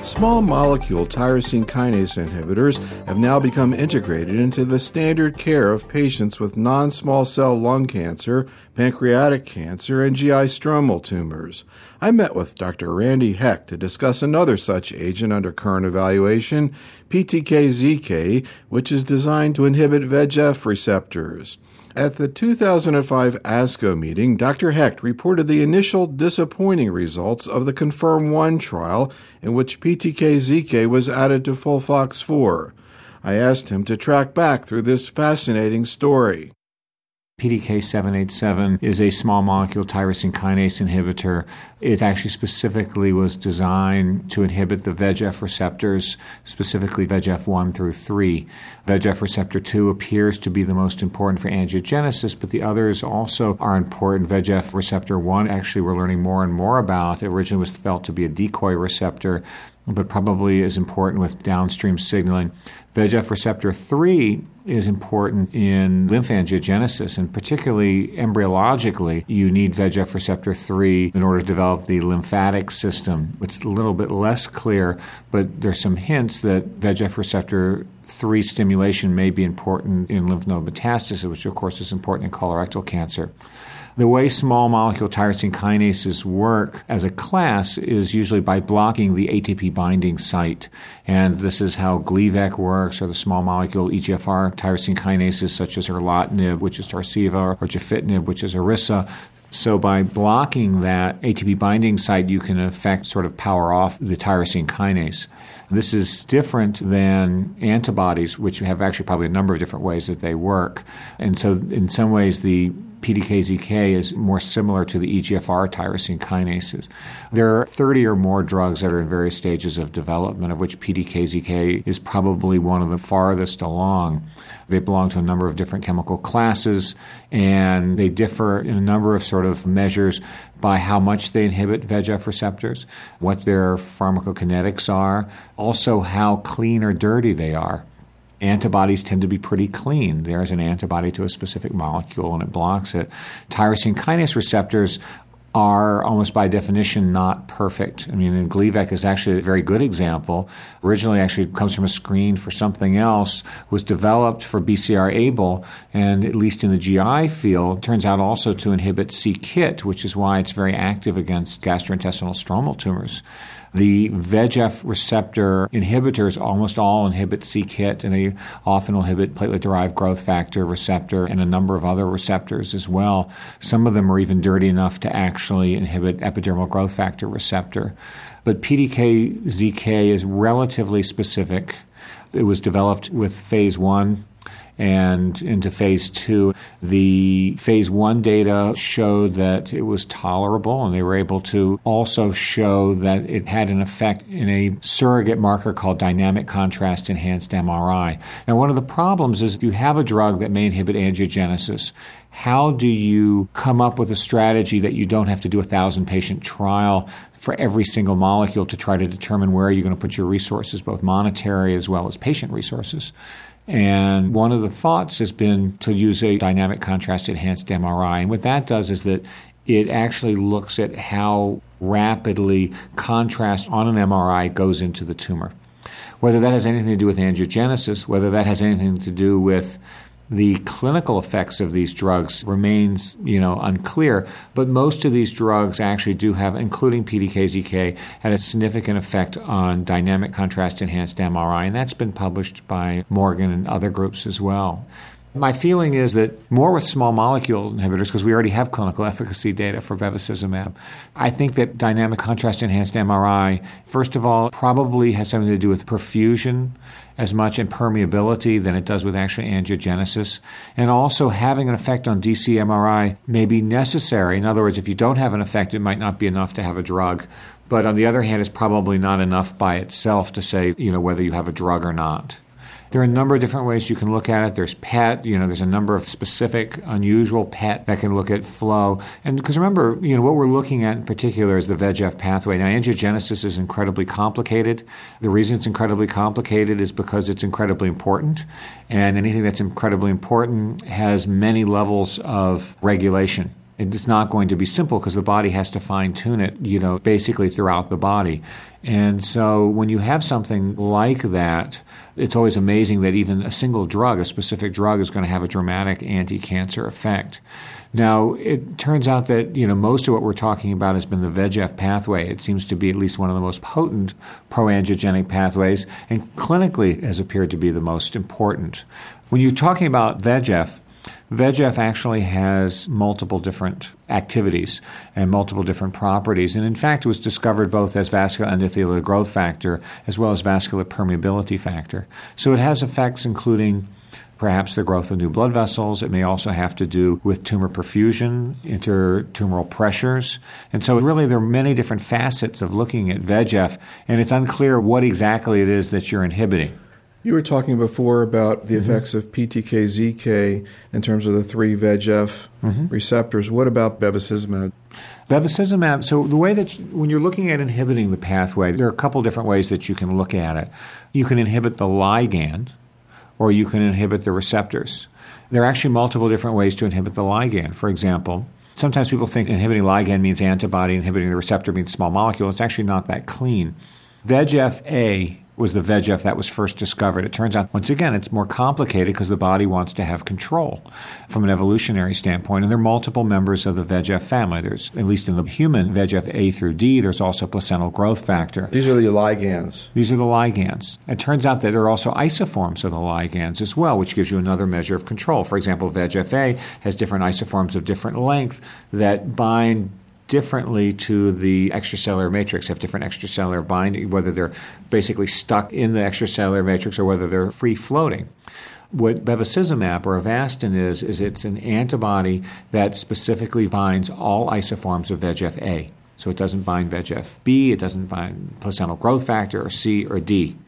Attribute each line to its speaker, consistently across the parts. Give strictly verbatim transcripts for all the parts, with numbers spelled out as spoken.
Speaker 1: Small molecule tyrosine kinase inhibitors have now become integrated into the standard care of patients with non-small cell lung cancer, pancreatic cancer, and G I stromal tumors. I met with Doctor Randy Hecht to discuss another such agent under current evaluation, P T K Z K, which is designed to inhibit V E G F receptors. At the two thousand five ASCO meeting, Doctor Hecht reported the initial disappointing results of the CONFIRM one trial in which P T K Z K was added to FOLFOX four. I asked him to track back through this fascinating story.
Speaker 2: P T K seven eighty-seven is a small molecule tyrosine kinase inhibitor. It actually specifically was designed to inhibit the V E G F receptors, specifically V E G F one through three. V E G F receptor two appears to be the most important for angiogenesis, but the others also are important. V E G F receptor one, actually, we're learning more and more about. It originally was felt to be a decoy receptor, but probably is important with downstream signaling. V E G F receptor three is important in lymphangiogenesis, and particularly embryologically, you need V E G F receptor three in order to develop the lymphatic system. It's a little bit less clear, but there's some hints that V E G F receptor three stimulation may be important in lymph node metastasis, which of course is important in colorectal cancer. The way small molecule tyrosine kinases work as a class is usually by blocking the A T P binding site. And this is how Gleevec works, or the small molecule E G F R tyrosine kinases such as erlotinib, which is Tarceva, or gefitinib, which is Iressa. So by blocking that A T P binding site, you can in effect sort of power off the tyrosine kinase. This is different than antibodies, which have actually probably a number of different ways that they work. And so in some ways, the P T K Z K is more similar to the E G F R tyrosine kinases. There are thirty or more drugs that are in various stages of development, of which P T K Z K is probably one of the farthest along. They belong to a number of different chemical classes, and they differ in a number of sort of measures by how much they inhibit V E G F receptors, what their pharmacokinetics are, also how clean or dirty they are. Antibodies tend to be pretty clean. There's an antibody to a specific molecule and it blocks it. Tyrosine kinase receptors are almost by definition not perfect. I mean, and Gleevec is actually a very good example. Originally actually comes from a screen for something else, was developed for B C R ABL, and at least in the G I field, turns out also to inhibit c-Kit, which is why it's very active against gastrointestinal stromal tumors. The V E G F receptor inhibitors almost all inhibit c-Kit, and they often inhibit platelet-derived growth factor receptor and a number of other receptors as well. Some of them are even dirty enough to actually inhibit epidermal growth factor receptor. But P T K Z K is relatively specific. It was developed with phase one and into phase two. The phase one data showed that it was tolerable, and they were able to also show that it had an effect in a surrogate marker called dynamic contrast enhanced M R I. Now, one of the problems is you have a drug that may inhibit angiogenesis. How do you come up with a strategy that you don't have to do a thousand patient trial for every single molecule to try to determine where you're going to put your resources, both monetary as well as patient resources? And one of the thoughts has been to use a dynamic contrast enhanced M R I. And what that does is that it actually looks at how rapidly contrast on an M R I goes into the tumor. Whether that has anything to do with angiogenesis, whether that has anything to do with the clinical effects of these drugs remains, you know, unclear, but most of these drugs actually do have, including P T K Z K, had a significant effect on dynamic contrast enhanced M R I, and that's been published by Morgan and other groups as well. My feeling is that more with small molecule inhibitors, because we already have clinical efficacy data for bevacizumab, I think that dynamic contrast enhanced M R I, first of all, probably has something to do with perfusion as much and permeability than it does with actually angiogenesis. And also having an effect on D C M R I may be necessary. In other words, if you don't have an effect, it might not be enough to have a drug. But on the other hand, it's probably not enough by itself to say, you know, whether you have a drug or not. There are a number of different ways you can look at it. There's P E T, you know, there's a number of specific, unusual P E T that can look at flow. And because remember, you know, what we're looking at in particular is the V E G F pathway. Now, angiogenesis is incredibly complicated. The reason it's incredibly complicated is because it's incredibly important. And anything that's incredibly important has many levels of regulation. It's not going to be simple because the body has to fine-tune it, you know, basically throughout the body. And so when you have something like that, it's always amazing that even a single drug, a specific drug, is going to have a dramatic anti-cancer effect. Now, it turns out that, you know, most of what we're talking about has been the V E G F pathway. It seems to be at least one of the most potent pro-angiogenic pathways, and clinically has appeared to be the most important. When you're talking about V E G F, V E G F actually has multiple different activities and multiple different properties. And in fact, it was discovered both as vascular endothelial growth factor as well as vascular permeability factor. So it has effects including perhaps the growth of new blood vessels. It may also have to do with tumor perfusion, intertumoral pressures. And so really there are many different facets of looking at V E G F, and it's unclear what exactly it is that you're inhibiting.
Speaker 1: You were talking before about the mm-hmm. effects of P T K Z K in terms of the three V E G F mm-hmm. receptors. What about bevacizumab?
Speaker 2: Bevacizumab, so the way that, you, when you're looking at inhibiting the pathway, there are a couple different ways that you can look at it. You can inhibit the ligand, or you can inhibit the receptors. There are actually multiple different ways to inhibit the ligand. For example, sometimes people think inhibiting ligand means antibody, inhibiting the receptor means small molecule. It's actually not that clean. V E G F A was the V E G F that was first discovered. It turns out, once again, it's more complicated because the body wants to have control from an evolutionary standpoint. And there are multiple members of the V E G F family. There's, at least in the human, V E G F A through D. There's also placental growth factor.
Speaker 1: These are the ligands.
Speaker 2: These are the ligands. It turns out that there are also isoforms of the ligands as well, which gives you another measure of control. For example, V E G F A has different isoforms of different length that bind differently to the extracellular matrix, have different extracellular binding, whether they're basically stuck in the extracellular matrix or whether they're free-floating. What bevacizumab or Avastin is, is it's an antibody that specifically binds all isoforms of V E G F A. So it doesn't bind V E G F B, it doesn't bind placental growth factor or C or D.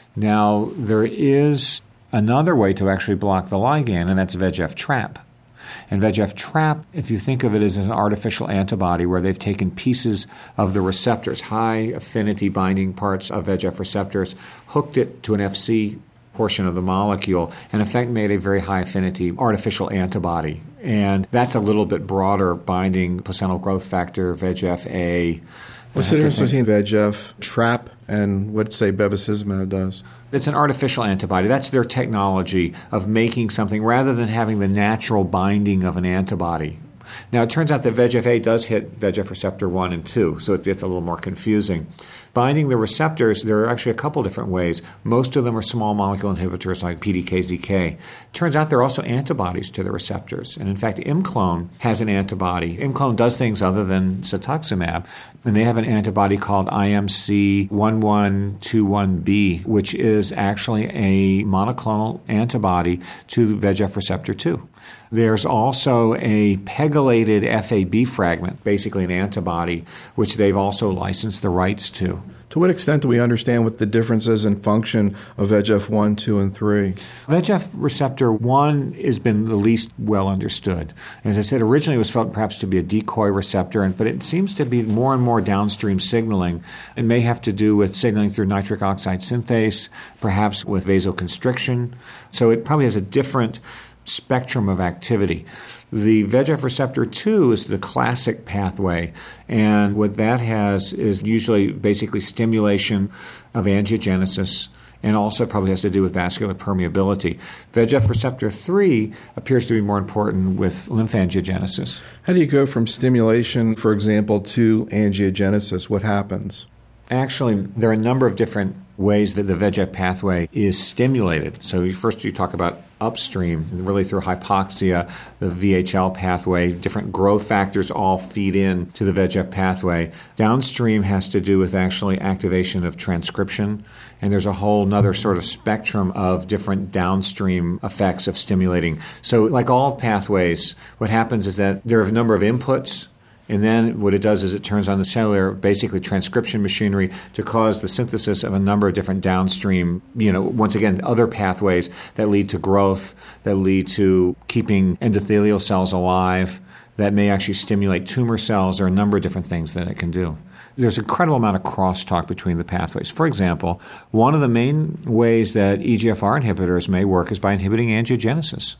Speaker 2: Now, there is another way to actually block the ligand, and that's V E G F trap. And V E G F trap, if you think of it as an artificial antibody where they've taken pieces of the receptors, high affinity binding parts of V E G F receptors, hooked it to an F C portion of the molecule, and in effect made a very high affinity artificial antibody. And that's a little bit broader binding placental growth factor, V E G F A.
Speaker 1: What's the difference between V E G F trap and what, say, bevacizumab does?
Speaker 2: It's an artificial antibody. That's their technology of making something rather than having the natural binding of an antibody. Now, it turns out that V E G F A does hit V E G F receptor one and two, so it gets a little more confusing. Binding the receptors, there are actually a couple different ways. Most of them are small molecule inhibitors like P T K Z K. Turns out there are also antibodies to the receptors. And in fact, ImClone has an antibody. ImClone does things other than cetuximab, and they have an antibody called I M C one one two one B, which is actually a monoclonal antibody to the V E G F receptor two. There's also a pegylated F A B fragment, basically an antibody, which they've also licensed the rights to.
Speaker 1: To what extent do we understand what the differences in function of V E G F one, two, and three?
Speaker 2: V E G F receptor one has been the least well understood. As I said, originally it was felt perhaps to be a decoy receptor, but it seems to be more and more downstream signaling. It may have to do with signaling through nitric oxide synthase, perhaps with vasoconstriction. So it probably has a different spectrum of activity. The V E G F receptor two is the classic pathway, and what that has is usually basically stimulation of angiogenesis, and also probably has to do with vascular permeability. V E G F receptor three appears to be more important with lymphangiogenesis.
Speaker 1: How do you go from stimulation, for example, to angiogenesis? What happens?
Speaker 2: Actually, there are a number of different ways that the V E G F pathway is stimulated. So first you talk about upstream, really through hypoxia, the V H L pathway, different growth factors all feed in to the V E G F pathway. Downstream has to do with actually activation of transcription, and there's a whole other sort of spectrum of different downstream effects of stimulating. So like all pathways, what happens is that there are a number of inputs, and then what it does is it turns on the cellular, basically transcription machinery to cause the synthesis of a number of different downstream, you know, once again, other pathways that lead to growth, that lead to keeping endothelial cells alive, that may actually stimulate tumor cells. There are a number of different things that it can do. There's an incredible amount of crosstalk between the pathways. For example, one of the main ways that E G F R inhibitors may work is by inhibiting angiogenesis.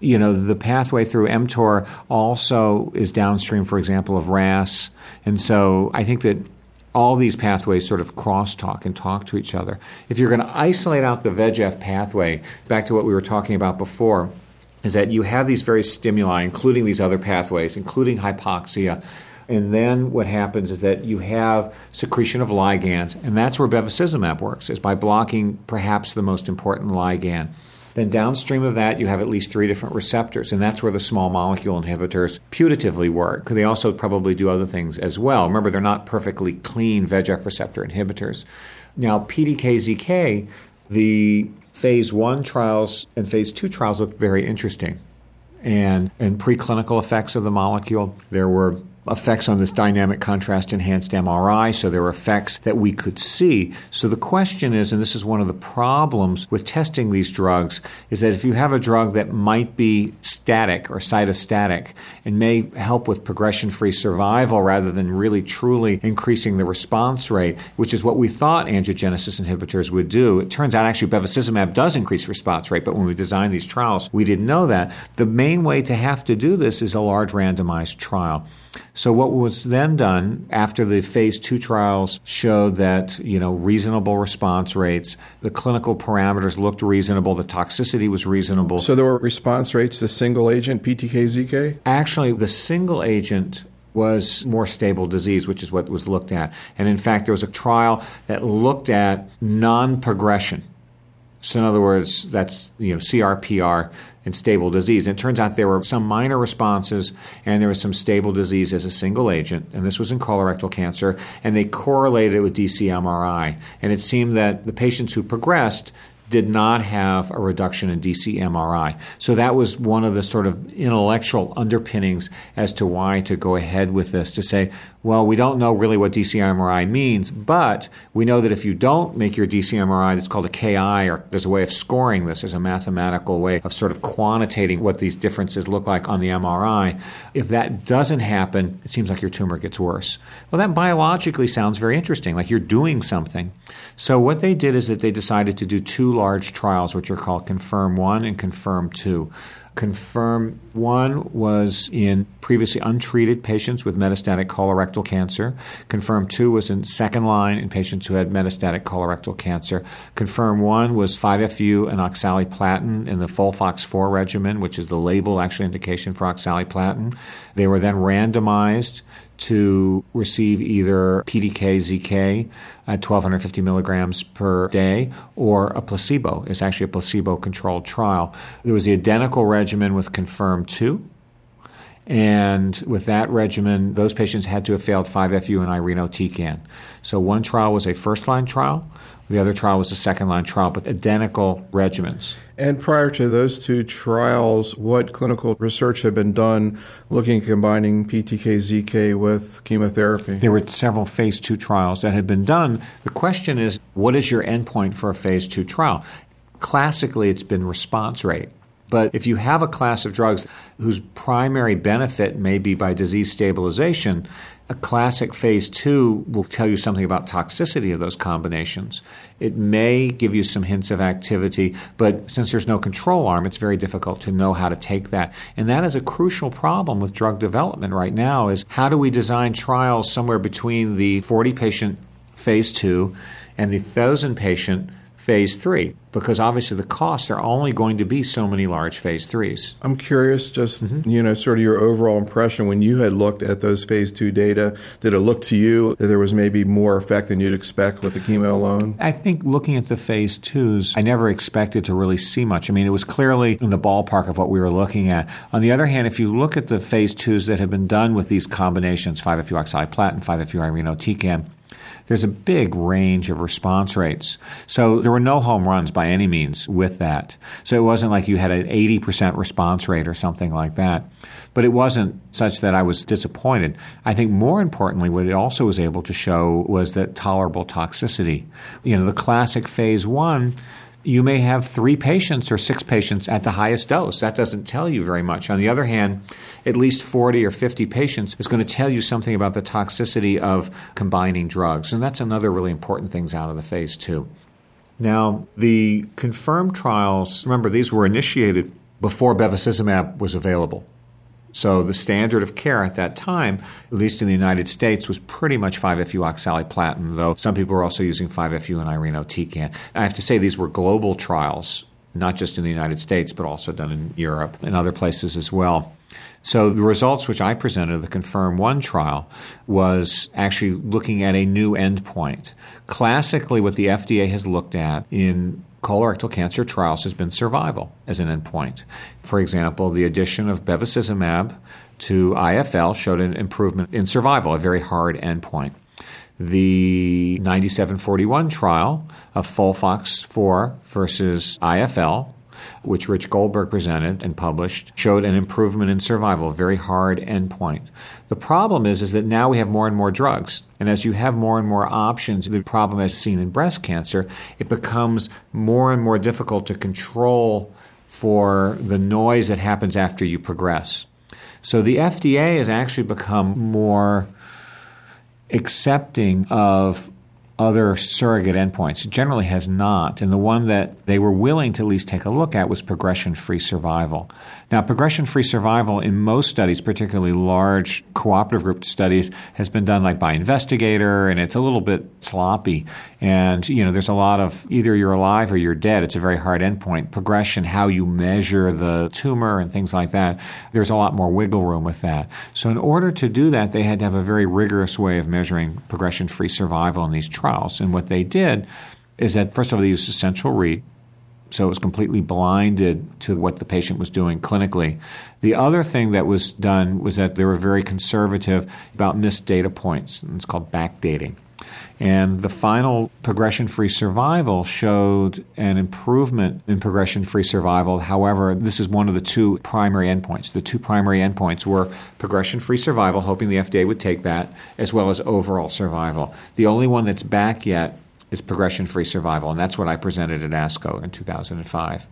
Speaker 2: You know, the pathway through mTOR also is downstream, for example, of R A S. And so I think that all these pathways sort of crosstalk and talk to each other. If you're going to isolate out the V E G F pathway, back to what we were talking about before, is that you have these various stimuli, including these other pathways, including hypoxia. And then what happens is that you have secretion of ligands, and that's where bevacizumab works, is by blocking perhaps the most important ligand. Then downstream of that, you have at least three different receptors, and that's where the small molecule inhibitors putatively work. They also probably do other things as well. Remember, they're not perfectly clean V E G F receptor inhibitors. Now, P D K Z K, the phase one trials and phase two trials look very interesting. And in preclinical effects of the molecule, there were effects on this dynamic contrast enhanced M R I, so there were effects that we could see. So the question is, and this is one of the problems with testing these drugs, is that if you have a drug that might be static or cytostatic and may help with progression-free survival rather than really truly increasing the response rate, which is what we thought angiogenesis inhibitors would do. It turns out actually bevacizumab does increase response rate, but when we designed these trials, we didn't know that. The main way to have to do this is a large randomized trial. So what was then done after the phase two trials showed that, you know, reasonable response rates, the clinical parameters looked reasonable, the toxicity was reasonable.
Speaker 1: So there were response rates to single agent P T K Z K?
Speaker 2: Actually, the single agent was more stable disease, which is what was looked at. And in fact, there was a trial that looked at non-progression. So in other words, that's, you know, C R P R and stable disease. And it turns out there were some minor responses and there was some stable disease as a single agent, and this was in colorectal cancer, and they correlated it with D C M R I. And it seemed that the patients who progressed did not have a reduction in D C M R I. So that was one of the sort of intellectual underpinnings as to why to go ahead with this, to say, well, we don't know really what D C M R I means, but we know that if you don't make your D C M R I, that's called a K I, or there's a way of scoring this as a mathematical way of sort of quantitating what these differences look like on the M R I. If that doesn't happen, it seems like your tumor gets worse. Well, that biologically sounds very interesting, like you're doing something. So what they did is that they decided to do two large trials, which are called CONFIRM one and CONFIRM two. CONFIRM one was in previously untreated patients with metastatic colorectal cancer. CONFIRM two was in second line in patients who had metastatic colorectal cancer. CONFIRM one was five F U and oxaliplatin in the FOLFOX four regimen, which is the label actually indication for oxaliplatin. They were then randomized to receive either P D K Z K at twelve fifty milligrams per day or a placebo. It's actually a placebo-controlled trial. There was the identical regimen with CONFIRM two. And with that regimen, those patients had to have failed five F U and irinotecan. So one trial was a first-line trial. The other trial was a second-line trial, but identical regimens.
Speaker 1: And prior to those two trials, what clinical research had been done looking at combining P T K Z K with chemotherapy?
Speaker 2: There were several phase two trials that had been done. The question is, what is your endpoint for a phase two trial? Classically, it's been response rate. But if you have a class of drugs whose primary benefit may be by disease stabilization, a classic phase two will tell you something about toxicity of those combinations. It may give you some hints of activity, but since there's no control arm, it's very difficult to know how to take that. And that is a crucial problem with drug development right now, is how do we design trials somewhere between the forty-patient phase two and the one thousand patient phase three, because obviously the costs are only going to be so many large phase threes.
Speaker 1: I'm curious, just, mm-hmm. you know, sort of your overall impression when you had looked at those phase two data. Did it look to you that there was maybe more effect than you'd expect with the chemo alone?
Speaker 2: I think looking at the phase twos, I never expected to really see much. I mean, it was clearly in the ballpark of what we were looking at. On the other hand, if you look at the phase twos that have been done with these combinations, five F U oxaliplatin, five F U irinotecan, there's a big range of response rates. So there were no home runs by any means with that. So it wasn't like you had an eighty percent response rate or something like that. But it wasn't such that I was disappointed. I think more importantly, what it also was able to show was that tolerable toxicity. You know, the classic phase one, you may have three patients or six patients at the highest dose. That doesn't tell you very much. On the other hand, at least forty or fifty patients is going to tell you something about the toxicity of combining drugs. And that's another really important thing out of the phase two. Now, the CONFIRM trials, remember, these were initiated before bevacizumab was available. So the standard of care at that time, at least in the United States, was pretty much five F U oxaliplatin, though some people were also using five F U and irinotecan. I have to say these were global trials, not just in the United States, but also done in Europe and other places as well. So the results which I presented, the CONFIRM one trial, was actually looking at a new endpoint. Classically, what the F D A has looked at in colorectal cancer trials has been survival as an endpoint. For example, the addition of bevacizumab to I F L showed an improvement in survival, a very hard endpoint. The ninety-seven forty-one trial of Folfox four versus I F L, which Rich Goldberg presented and published, showed an improvement in survival, a very hard endpoint. The problem is, is that now we have more and more drugs. And as you have more and more options, the problem as seen in breast cancer, it becomes more and more difficult to control for the noise that happens after you progress. So the F D A has actually become more accepting of other surrogate endpoints. It generally has not. And the one that they were willing to at least take a look at was progression-free survival. Now, progression-free survival in most studies, particularly large cooperative group studies, has been done like by investigator, and it's a little bit sloppy. And, you know, there's a lot of either you're alive or you're dead. It's a very hard endpoint. Progression, how you measure the tumor and things like that, there's a lot more wiggle room with that. So in order to do that, they had to have a very rigorous way of measuring progression-free survival in these trials. And what they did is that, first of all, they used a central read, so it was completely blinded to what the patient was doing clinically. The other thing that was done was that they were very conservative about missed data points, and it's called backdating. And the final progression-free survival showed an improvement in progression-free survival. However, this is one of the two primary endpoints. The two primary endpoints were progression-free survival, hoping the F D A would take that, as well as overall survival. The only one that's back yet is progression-free survival, and that's what I presented at ASCO in two thousand five.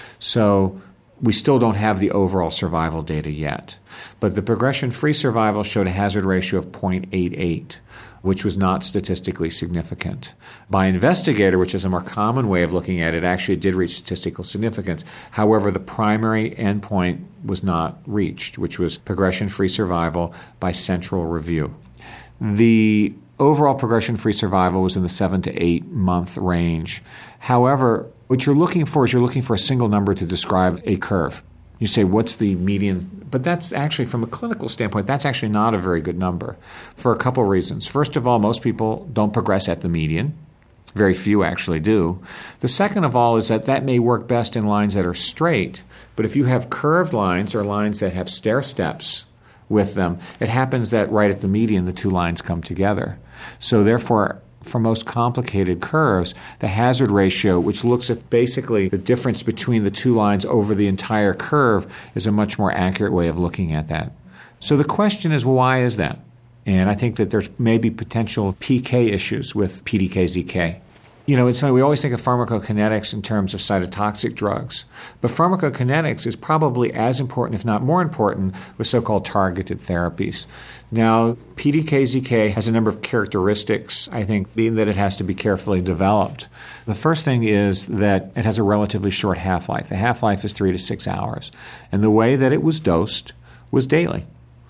Speaker 2: So we still don't have the overall survival data yet. But the progression-free survival showed a hazard ratio of zero point eight eight, which was not statistically significant. By investigator, which is a more common way of looking at it, actually did reach statistical significance. However, the primary endpoint was not reached, which was progression-free survival by central review. The overall progression-free survival was in the seven to eight month range. However, what you're looking for is you're looking for a single number to describe a curve. You say, what's the median? But that's actually, from a clinical standpoint, that's actually not a very good number for a couple of reasons. First of all, most people don't progress at the median. Very few actually do. The second of all is that that may work best in lines that are straight, but if you have curved lines or lines that have stair steps with them, it happens that right at the median, the two lines come together. So therefore, for most complicated curves, the hazard ratio, which looks at basically the difference between the two lines over the entire curve, is a much more accurate way of looking at that. So the question is, well, why is that? And I think that there's maybe potential P K issues with P D K Z K. You know, it's funny, we always think of pharmacokinetics in terms of cytotoxic drugs, but pharmacokinetics is probably as important, if not more important, with so-called targeted therapies. Now, P D K Z K has a number of characteristics, I think, being that it has to be carefully developed. The first thing is that it has a relatively short half-life. The half-life is three to six hours. And the way that it was dosed was daily.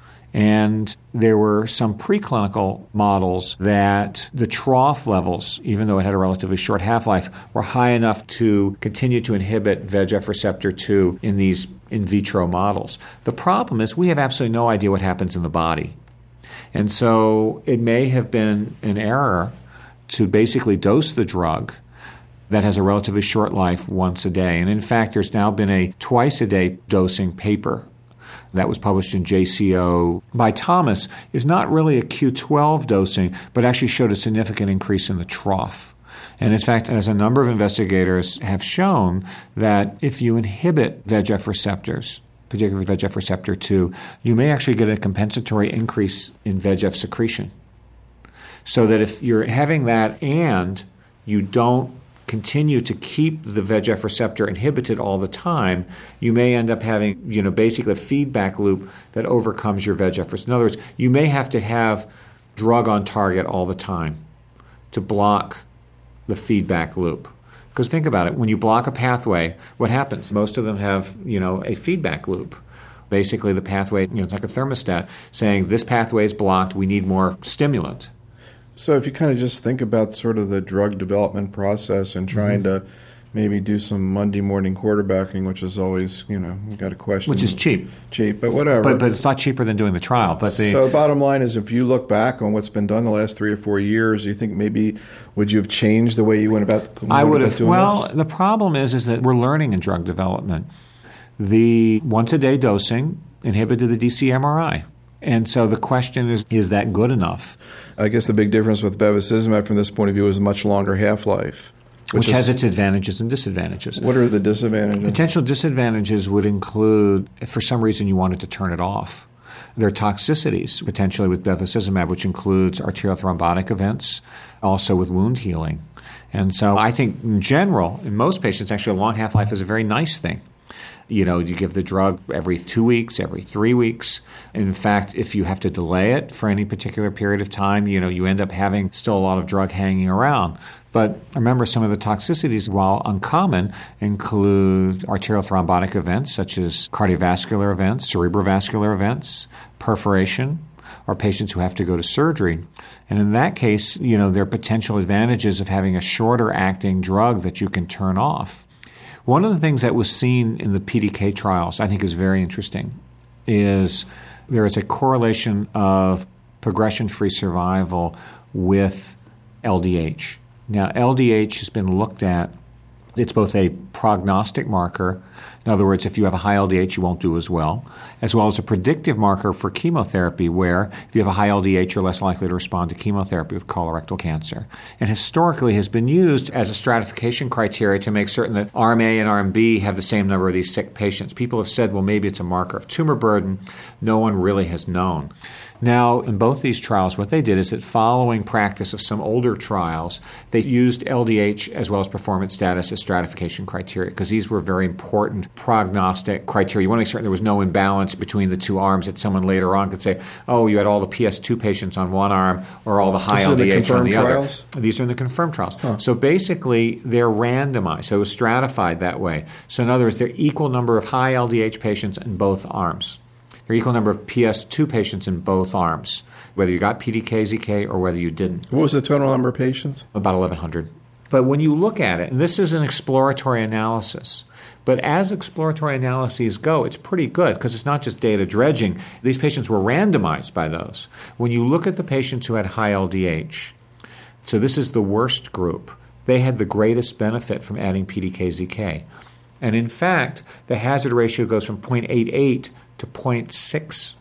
Speaker 2: And there were some preclinical models that the trough levels, even though it had a relatively short half-life, were high enough to continue to inhibit V E G F receptor two in these in vitro models. The problem is we have absolutely no idea what happens in the body. And so it may have been an error to basically dose the drug that has a relatively short life once a day. And in fact, there's now been a twice-a-day dosing paper that was published in J C O by Thomas, is not really a Q twelve dosing, but actually showed a significant increase in the trough. And in fact, as a number of investigators have shown, that if you inhibit V E G F receptors, particularly V E G F receptor two, you may actually get a compensatory increase in V E G F secretion. So that if you're having that and you don't continue to keep the V E G F receptor inhibited all the time, you may end up having, you know, basically a feedback loop that overcomes your V E G F receptor. In other words, you may have to have drug on target all the time to block the feedback loop. Because think about it, when you block a pathway, what happens? Most of them have, you know, a feedback loop. Basically, the pathway, you know, it's like a thermostat saying this pathway is blocked, we need more stimulant.
Speaker 1: So if you kind of just think about sort of the drug development process and trying mm-hmm. to maybe do some Monday morning quarterbacking, which is always, you know, you got a question.
Speaker 2: Which is cheap.
Speaker 1: Cheap, but whatever.
Speaker 2: But, but it's not cheaper than doing the trial. But the,
Speaker 1: so the bottom line is, if you look back on what's been done the last three or four years, you think maybe, would you have changed the way you went about, went
Speaker 2: I would
Speaker 1: about
Speaker 2: have.
Speaker 1: doing
Speaker 2: well,
Speaker 1: this?
Speaker 2: The problem is, is that we're learning in drug development. The once-a-day dosing inhibited the D C M R I. And so the question is, is that good enough?
Speaker 1: I guess the big difference with bevacizumab from this point of view is a much longer half-life.
Speaker 2: Which,
Speaker 1: Which
Speaker 2: has
Speaker 1: is,
Speaker 2: its advantages and disadvantages.
Speaker 1: What are the disadvantages?
Speaker 2: Potential disadvantages would include, if for some reason you wanted to turn it off, there are toxicities potentially with bevacizumab, which includes arterial thrombotic events, also with wound healing. And so I think in general, in most patients, actually a long half-life is a very nice thing. You know, you give the drug every two weeks, every three weeks. In fact, if you have to delay it for any particular period of time, you know, you end up having still a lot of drug hanging around. But remember, some of the toxicities, while uncommon, include arterial thrombotic events such as cardiovascular events, cerebrovascular events, perforation, or patients who have to go to surgery. And in that case, you know, there are potential advantages of having a shorter acting drug that you can turn off. One of the things that was seen in the P D K trials, I think is very interesting, is there is a correlation of progression-free survival with L D H. Now, L D H has been looked at. It's both a prognostic marker. In other words, if you have a high L D H, you won't do as well, as well as a predictive marker for chemotherapy, where if you have a high L D H, you're less likely to respond to chemotherapy with colorectal cancer. And historically has been used as a stratification criteria to make certain that arm A and arm B have the same number of these sick patients. People have said, well, maybe it's a marker of tumor burden. No one really has known. Now, in both these trials, what they did is that following practice of some older trials, they used L D H as well as performance status as stratification criteria, because these were very important prognostic criteria. You want to make certain there was no imbalance between the two arms, that someone later on could say, oh, you had all the P S two patients on one arm or all the high L D H on the
Speaker 1: trials?
Speaker 2: other. These are in the confirmed trials.
Speaker 1: Huh.
Speaker 2: So basically, they're randomized. So it was stratified that way. So in other words, there are equal number of high L D H patients in both arms. There are equal number of P S two patients in both arms, whether you got P D K Z K or whether you didn't.
Speaker 1: What was the total number of patients?
Speaker 2: About eleven hundred. But when you look at it, and this is an exploratory analysis, but as exploratory analyses go, it's pretty good because it's not just data dredging. These patients were randomized by those. When you look at the patients who had high L D H, so this is the worst group, they had the greatest benefit from adding P D K Z K. And in fact, the hazard ratio goes from zero point eight eight to zero point six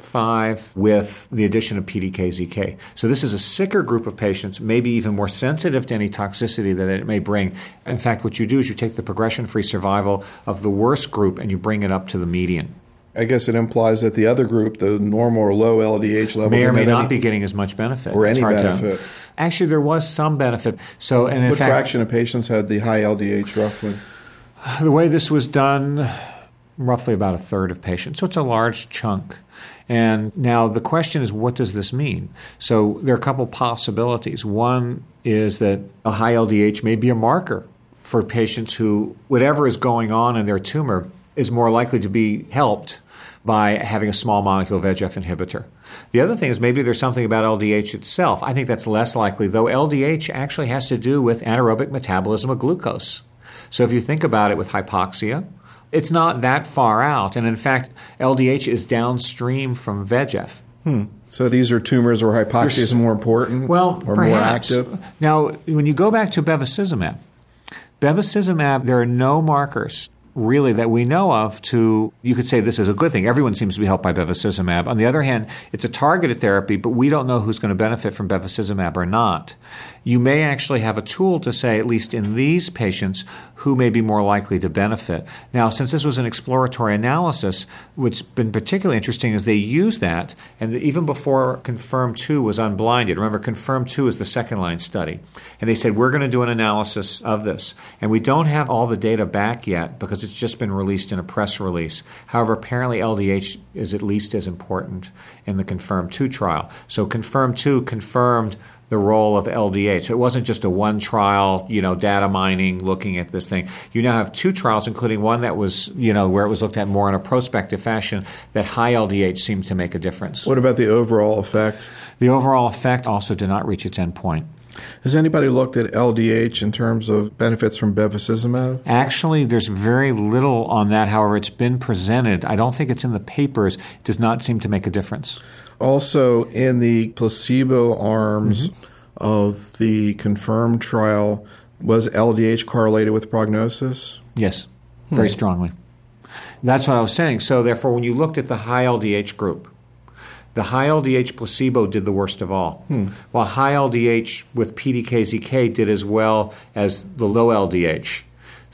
Speaker 2: five with the addition of P D K Z K. So this is a sicker group of patients, maybe even more sensitive to any toxicity that it may bring. In fact, what you do is you take the progression-free survival of the worst group and you bring it up to the median.
Speaker 1: I guess it implies that the other group, the normal or low L D H level,
Speaker 2: may or may not
Speaker 1: any,
Speaker 2: be getting as much benefit.
Speaker 1: Or
Speaker 2: it's
Speaker 1: any
Speaker 2: hard
Speaker 1: benefit.
Speaker 2: To, actually, there was some benefit. So, and in
Speaker 1: what
Speaker 2: fact,
Speaker 1: fraction of patients had the high L D H roughly?
Speaker 2: The way this was done, roughly about a third of patients. So it's a large chunk. And now the question is, what does this mean? So there are a couple possibilities. One is that a high L D H may be a marker for patients who, whatever is going on in their tumor, is more likely to be helped by having a small molecule V E G F inhibitor. The other thing is maybe there's something about L D H itself. I think that's less likely, though L D H actually has to do with anaerobic metabolism of glucose. So if you think about it with hypoxia, it's not that far out. And in fact, L D H is downstream from V E G F.
Speaker 1: Hmm. So these are tumors where hypoxia There's, is more important
Speaker 2: well,
Speaker 1: or
Speaker 2: perhaps.
Speaker 1: more active?
Speaker 2: Now, when you go back to bevacizumab, bevacizumab, there are no markers really that we know of to, you could say this is a good thing. Everyone seems to be helped by bevacizumab. On the other hand, it's a targeted therapy, but we don't know who's going to benefit from bevacizumab or not. You may actually have a tool to say, at least in these patients, who may be more likely to benefit. Now, since this was an exploratory analysis, what's been particularly interesting is they used that, and even before Confirm two was unblinded. Remember, Confirm two is the second-line study. And they said, we're going to do an analysis of this. And we don't have all the data back yet because it's just been released in a press release. However, apparently L D H is at least as important in the Confirm two trial. So Confirm two confirmed the role of L D H. So it wasn't just a one trial, you know, data mining looking at this thing. You now have two trials, including one that was, you know, where it was looked at more in a prospective fashion, that high L D H seemed to make a difference.
Speaker 1: What about the overall effect?
Speaker 2: The overall effect also did not reach its endpoint.
Speaker 1: Has anybody looked at L D H in terms of benefits from bevacizumab?
Speaker 2: Actually, there's very little on that. However, it's been presented. I don't think it's in the papers. It does not seem to make a difference. Also,
Speaker 1: in the placebo arms mm-hmm. of the confirmed trial, was L D H correlated with prognosis?
Speaker 2: Yes, very hmm. strongly. That's what I was saying. So therefore, when you looked at the high L D H group, the high L D H placebo did the worst of all, hmm. while high L D H with P D K Z K did as well as the low L D H.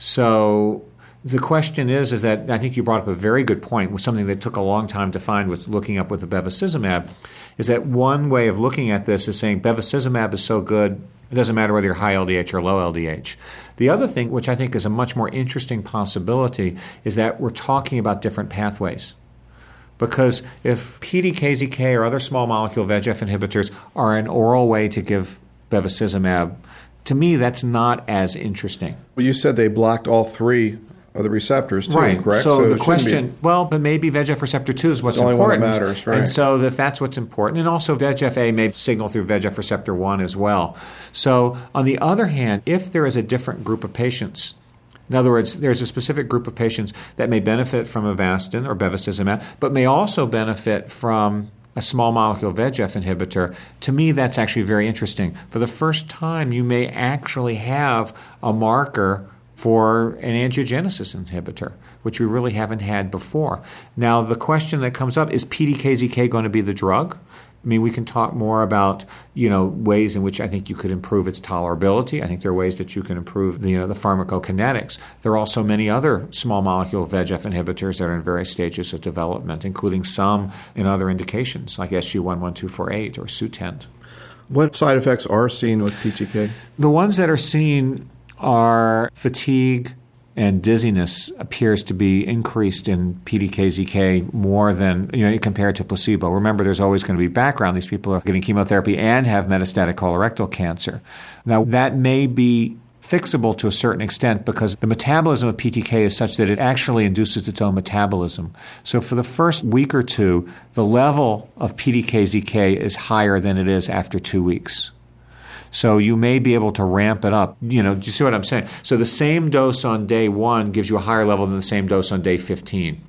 Speaker 2: So the question is, is that I think you brought up a very good point, with something that took a long time to find with looking up with the bevacizumab, is that one way of looking at this is saying bevacizumab is so good, it doesn't matter whether you're high L D H or low L D H. The other thing, which I think is a much more interesting possibility, is that we're talking about different pathways. Because if P D K Z K or other small molecule V E G F inhibitors are an oral way to give bevacizumab, to me that's not as interesting.
Speaker 1: Well, you said they blocked all three of the receptors too,
Speaker 2: right.
Speaker 1: correct?
Speaker 2: So, so the question, be, well, but maybe V E G F receptor two is what's
Speaker 1: it's the only
Speaker 2: important.
Speaker 1: One that matters, right?
Speaker 2: And so if that's what's important, and also V E G F A may signal through V E G F receptor one as well. So on the other hand, if there is a different group of patients, in other words, there's a specific group of patients that may benefit from Avastin or bevacizumab, but may also benefit from a small molecule V E G F inhibitor. To me, that's actually very interesting. For the first time, you may actually have a marker for an angiogenesis inhibitor, which we really haven't had before. Now, the question that comes up is P D K Z K going to be the drug? I mean, we can talk more about, you know, ways in which I think you could improve its tolerability. I think there are ways that you can improve the, you know, the pharmacokinetics. There are also many other small molecule V E G F inhibitors that are in various stages of development, including some in other indications like S G one one two four eight or Sutent.
Speaker 1: What side effects are seen with P T K?
Speaker 2: The ones that are seen are fatigue and dizziness appears to be increased in P D K Z K more than, you know, compared to placebo. Remember, there's always going to be background. These people are getting chemotherapy and have metastatic colorectal cancer. Now, that may be fixable to a certain extent because the metabolism of P T K is such that it actually induces its own metabolism. So for the first week or two, the level of P D K Z K is higher than it is after two weeks. So you may be able to ramp it up. You know, do you see what I'm saying? So the same dose on day one gives you a higher level than the same dose on day fifteen.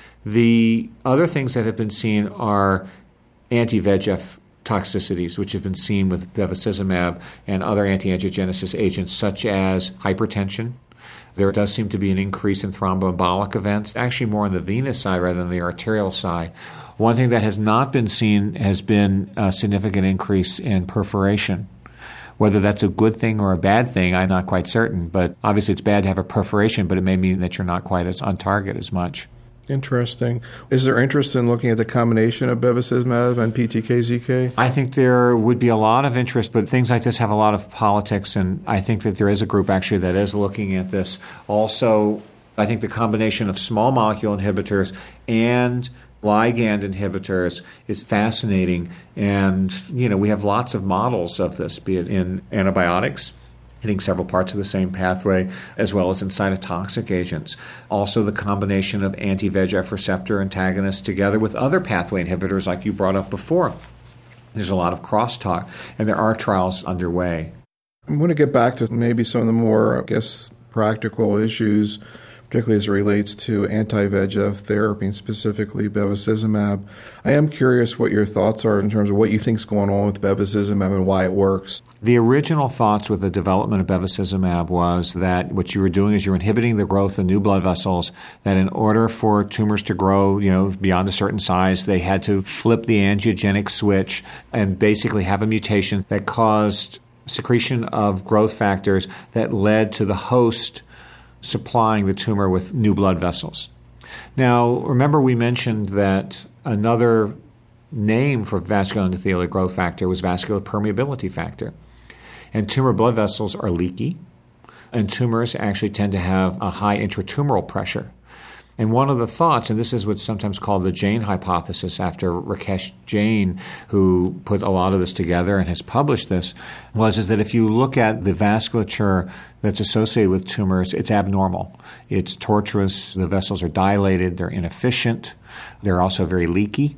Speaker 2: The other things that have been seen are anti-V E G F toxicities, which have been seen with bevacizumab and other anti-angiogenesis agents, such as hypertension. There does seem to be an increase in thromboembolic events, actually more on the venous side rather than the arterial side. One thing that has not been seen has been a significant increase in perforation. Whether that's a good thing or a bad thing, I'm not quite certain. But obviously it's bad to have a perforation, but it may mean that you're not quite as on target as much.
Speaker 1: Interesting. Is there interest in looking at the combination of bevacizumab and P T K Z K?
Speaker 2: I think there would be a lot of interest, but things like this have a lot of politics, and I think that there is a group actually that is looking at this. Also, I think the combination of small molecule inhibitors and ligand inhibitors is fascinating, and you know we have lots of models of this, be it in antibiotics, hitting several parts of the same pathway, as well as in cytotoxic agents. Also the combination of anti-V E G F receptor antagonists together with other pathway inhibitors like you brought up before. There's a lot of crosstalk, and there are trials underway.
Speaker 1: I want to get back to maybe some of the more, I guess, practical issues, particularly as it relates to anti-V E G F therapy, and specifically bevacizumab. I am curious what your thoughts are in terms of what you think is going on with bevacizumab and why it works.
Speaker 2: The original thoughts with the development of bevacizumab was that what you were doing is you're inhibiting the growth of new blood vessels, that in order for tumors to grow, you know, beyond a certain size, they had to flip the angiogenic switch and basically have a mutation that caused secretion of growth factors that led to the host supplying the tumor with new blood vessels. Now, remember we mentioned that another name for vascular endothelial growth factor was vascular permeability factor. And tumor blood vessels are leaky, and tumors actually tend to have a high intratumoral pressure. And one of the thoughts, and this is what's sometimes called the Jain hypothesis after Rakesh Jain, who put a lot of this together and has published this, was is that if you look at the vasculature that's associated with tumors, it's abnormal. It's tortuous. The vessels are dilated. They're inefficient. They're also very leaky.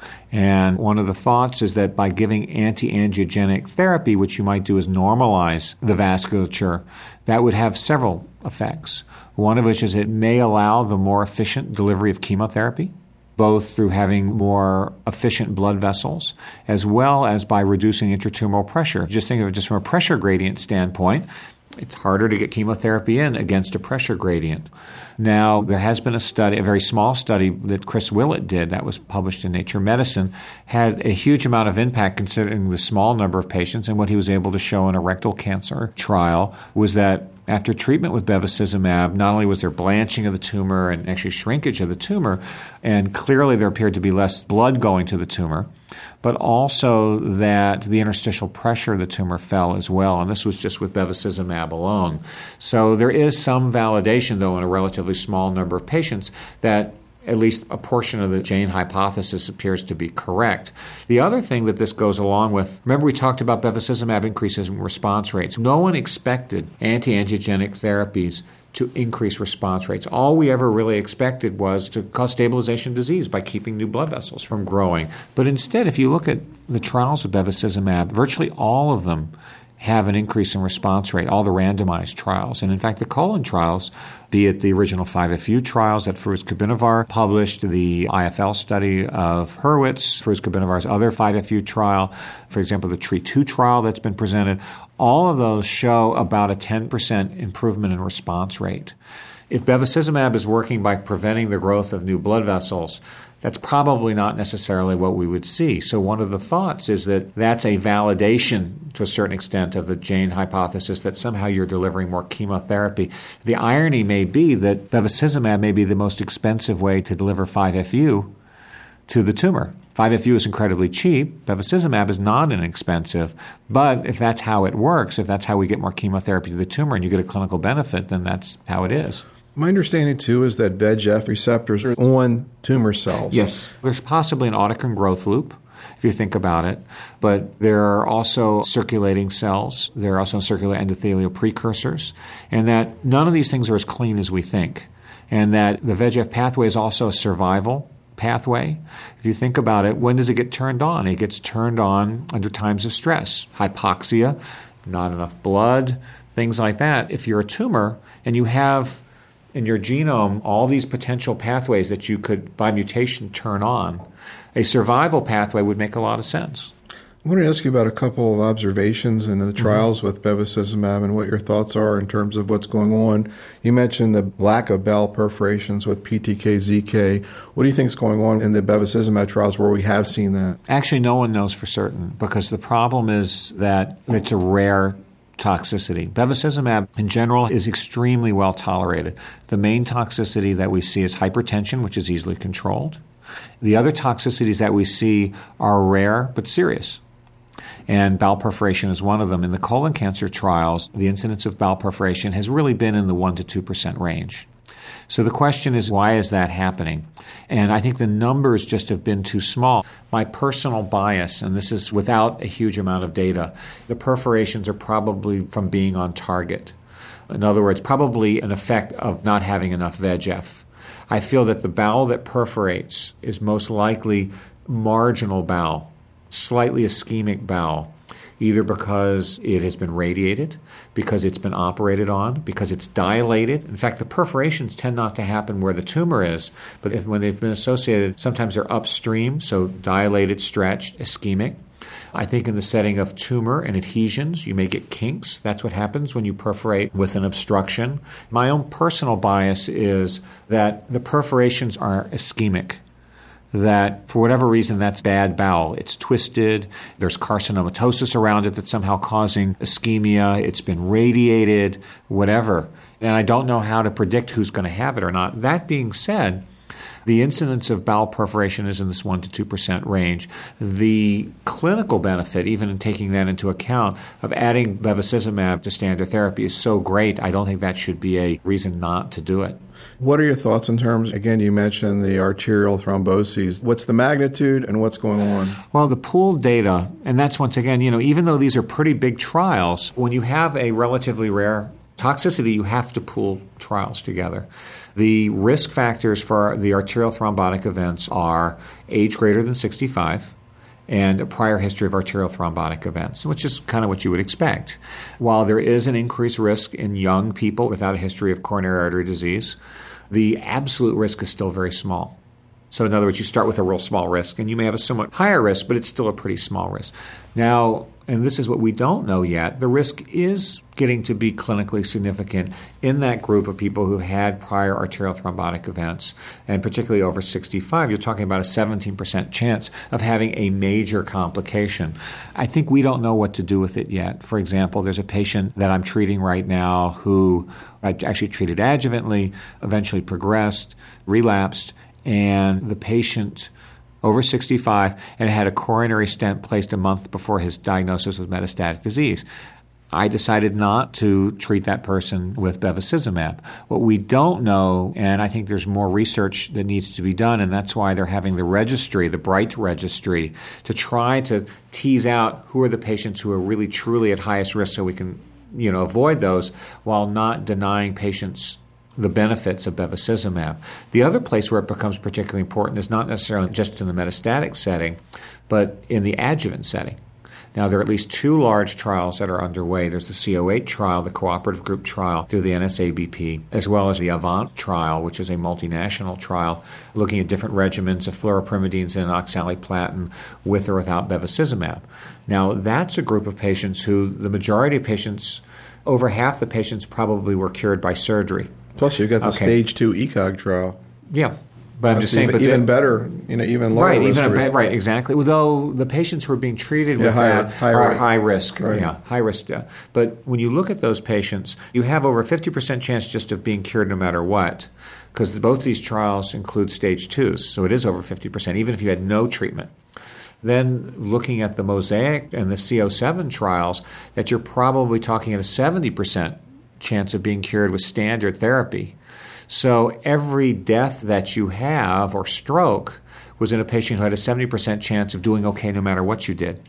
Speaker 2: And one of the thoughts is that by giving anti-angiogenic therapy, which you might do is normalize the vasculature, that would have several effects. One of which is it may allow the more efficient delivery of chemotherapy, both through having more efficient blood vessels, as well as by reducing intratumoral pressure. Just think of it just from a pressure gradient standpoint. It's harder to get chemotherapy in against a pressure gradient. Now, there has been a study, a very small study that Chris Willett did that was published in Nature Medicine, had a huge amount of impact considering the small number of patients. And what he was able to show in a rectal cancer trial was that after treatment with bevacizumab, not only was there blanching of the tumor and actually shrinkage of the tumor, and clearly there appeared to be less blood going to the tumor, but also that the interstitial pressure of the tumor fell as well. And this was just with bevacizumab alone. So there is some validation, though, in a relatively small number of patients that at least a portion of the Jain hypothesis appears to be correct. The other thing that this goes along with, remember we talked about bevacizumab increases in response rates. No one expected anti-angiogenic therapies to increase response rates. All we ever really expected was to cause stabilization disease by keeping new blood vessels from growing. But instead, if you look at the trials of bevacizumab, virtually all of them have an increase in response rate, all the randomized trials. And in fact, the colon trials, be it the original five F U trials that Firuz Kabinavar published, the I F L study of Hurwitz, Firuz Kabinavar's other five F U trial, for example, the TREE two trial that's been presented, all of those show about a ten percent improvement in response rate. If bevacizumab is working by preventing the growth of new blood vessels, that's probably not necessarily what we would see. So one of the thoughts is that that's a validation to a certain extent of the Jain hypothesis that somehow you're delivering more chemotherapy. The irony may be that bevacizumab may be the most expensive way to deliver five F U to the tumor. five F U is incredibly cheap. Bevacizumab is not inexpensive. But if that's how it works, if that's how we get more chemotherapy to the tumor and you get a clinical benefit, then that's how it is.
Speaker 1: My understanding, too, is that V E G F receptors are on tumor cells.
Speaker 2: Yes. There's possibly an autocrine growth loop, if you think about it. But there are also circulating cells. There are also circular endothelial precursors. And that none of these things are as clean as we think. And that the V E G F pathway is also a survival pathway. If you think about it, when does it get turned on? It gets turned on under times of stress, hypoxia, not enough blood, things like that. If you're a tumor and you have in your genome all these potential pathways that you could, by mutation, turn on, a survival pathway would make a lot of sense.
Speaker 1: I want to ask you about a couple of observations in the trials mm-hmm. with bevacizumab and what your thoughts are in terms of what's going on. You mentioned the lack of bowel perforations with P T K Z K. What do you think is going on in the bevacizumab trials where we have seen that?
Speaker 2: Actually, no one knows for certain because the problem is that it's a rare toxicity. Bevacizumab in general is extremely well tolerated. The main toxicity that we see is hypertension, which is easily controlled. The other toxicities that we see are rare but serious. And bowel perforation is one of them. In the colon cancer trials, the incidence of bowel perforation has really been in the one to two percent range. So the question is, why is that happening? And I think the numbers just have been too small. My personal bias, and this is without a huge amount of data, the perforations are probably from being on target. In other words, probably an effect of not having enough V E G F. I feel that the bowel that perforates is most likely marginal bowel, slightly ischemic bowel, either because it has been radiated, because it's been operated on, because it's dilated. In fact, the perforations tend not to happen where the tumor is, but if, when they've been associated, sometimes they're upstream, so dilated, stretched, ischemic. I think in the setting of tumor and adhesions, you may get kinks. That's what happens when you perforate with an obstruction. My own personal bias is that the perforations are ischemic, that for whatever reason that's bad bowel. It's twisted, there's carcinomatosis around it that's somehow causing ischemia, it's been radiated, whatever. And I don't know how to predict who's going to have it or not. That being said, The incidence of bowel perforation is in this one to two percent range. The clinical benefit, even in taking that into account, of adding bevacizumab to standard therapy is so great, I don't think that should be a reason not to do it.
Speaker 1: What are your thoughts in terms, again, you mentioned the arterial thromboses. What's the magnitude and what's going on?
Speaker 2: Well, the pooled data, and that's once again, you know, even though these are pretty big trials, when you have a relatively rare toxicity, you have to pool trials together. The risk factors for the arterial thrombotic events are age greater than sixty-five and a prior history of arterial thrombotic events, which is kind of what you would expect. While there is an increased risk in young people without a history of coronary artery disease, the absolute risk is still very small. So in other words, you start with a real small risk, and you may have a somewhat higher risk, but it's still a pretty small risk. Now, and this is what we don't know yet, the risk is getting to be clinically significant in that group of people who had prior arterial thrombotic events, and particularly over sixty-five. You're talking about a seventeen percent chance of having a major complication. I think we don't know what to do with it yet. For example, there's a patient that I'm treating right now who I actually treated adjuvantly, eventually progressed, relapsed, and the patient over sixty-five and had a coronary stent placed a month before his diagnosis with metastatic disease. I decided not to treat that person with bevacizumab. What we don't know, and I think there's more research that needs to be done, and that's why they're having the registry, the BRIGHT registry, to try to tease out who are the patients who are really truly at highest risk so we can, you know, avoid those while not denying patients the benefits of bevacizumab. The other place where it becomes particularly important is not necessarily just in the metastatic setting, but in the adjuvant setting. Now, there are at least two large trials that are underway. There's the C O eight trial, the cooperative group trial through the N S A B P, as well as the AVANT trial, which is a multinational trial looking at different regimens of fluoropyrimidines and oxaliplatin with or without bevacizumab. Now, that's a group of patients who the majority of patients, over half the patients probably were cured by surgery.
Speaker 1: Plus, you've got the
Speaker 2: Okay.
Speaker 1: stage two ECOG trial.
Speaker 2: Yeah. But I'm
Speaker 1: That's
Speaker 2: just saying,
Speaker 1: even,
Speaker 2: but
Speaker 1: even
Speaker 2: the,
Speaker 1: better, you know, even lower
Speaker 2: right,
Speaker 1: risk.
Speaker 2: even a,
Speaker 1: rate.
Speaker 2: right, exactly. Although the patients who are being treated
Speaker 1: Yeah,
Speaker 2: with
Speaker 1: higher-
Speaker 2: that
Speaker 1: higher
Speaker 2: are
Speaker 1: rate.
Speaker 2: high risk,
Speaker 1: Right.
Speaker 2: yeah, high risk. Yeah. But when you look at those patients, you have over a fifty percent chance just of being cured no matter what, because both these trials include stage twos, so it is over fifty percent, even if you had no treatment. Then looking at the MOSAIC and the C O seven trials, that you're probably talking at a seventy percent chance of being cured with standard therapy. So every death that you have or stroke was in a patient who had a seventy percent chance of doing okay no matter what you did.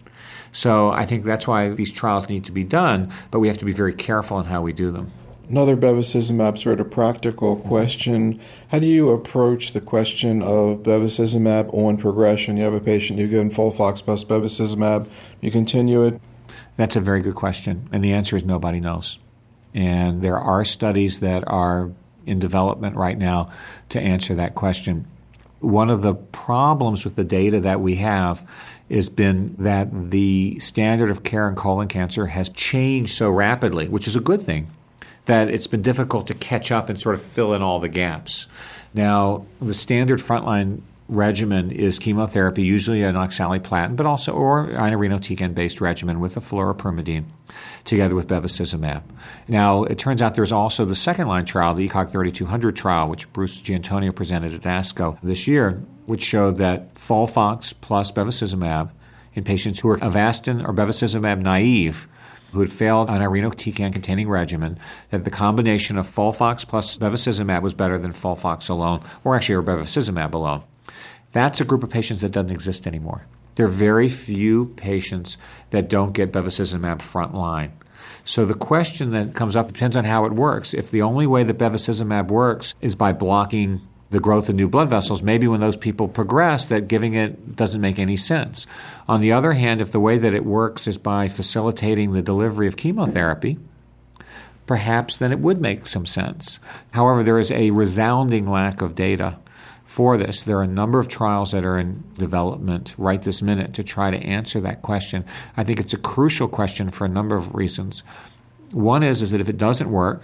Speaker 2: So I think that's why these trials need to be done, but we have to be very careful in how we do them.
Speaker 1: Another bevacizumab sort of practical question. How do you approach the question of bevacizumab on progression? You have a patient, you give them Folfox plus bevacizumab, you continue it.
Speaker 2: That's a very good question, and the answer is nobody knows. And there are studies that are in development right now to answer that question. One of the problems with the data that we have has been that the standard of care in colon cancer has changed so rapidly, which is a good thing, that it's been difficult to catch up and sort of fill in all the gaps. Now, the standard frontline regimen is chemotherapy, usually an oxaliplatin, but also or irinotecan-based regimen with a fluoropyrimidine, together with bevacizumab. Now, it turns out there's also the second-line trial, the ECOG thirty-two hundred trial, which Bruce Giantonio presented at ASCO this year, which showed that Folfox plus bevacizumab in patients who were Avastin or bevacizumab naive, who had failed an irinotecan-containing regimen, that the combination of Folfox plus bevacizumab was better than Folfox alone, or actually or bevacizumab alone. That's a group of patients that doesn't exist anymore. There are very few patients that don't get bevacizumab frontline. So the question that comes up depends on how it works. If the only way that bevacizumab works is by blocking the growth of new blood vessels, maybe when those people progress, that giving it doesn't make any sense. On the other hand, if the way that it works is by facilitating the delivery of chemotherapy, perhaps then it would make some sense. However, there is a resounding lack of data for this. There are a number of trials that are in development right this minute to try to answer that question. I think it's a crucial question for a number of reasons. One is, is that if it doesn't work,